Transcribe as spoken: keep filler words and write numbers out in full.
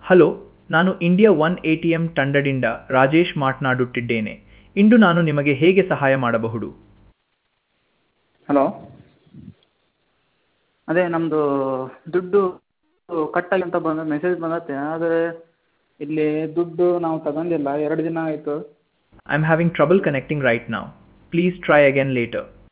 Hello, ನಾನು India one A T M ತಂಡದಿಂದ ರಾಜೇಶ್ ಮಾತನಾಡುತ್ತಿದ್ದೇನೆ. ಇಂದು ನಾನು ನಿಮಗೆ ಹೇಗೆ ಸಹಾಯ ಮಾಡಬಹುದು? ಹಲೋ. ಅದೇ ನಮ್ಮದು ದುಡ್ಡು ಕಟ್ಟಾಗಿ ಅಂತ ಬಂದ ಮೆಸೇಜ್ ಬಂದೈತೆ, ಆದರೆ ಇಲ್ಲಿ ದುಡ್ಡು ನಾವು ತಗೊಂಡಿಲ್ಲ, ಎರಡು ದಿನ ಆಯಿತು. I'm having trouble connecting right now. Please try again later.